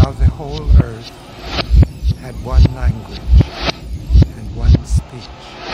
Now the whole earth had one language and one speech.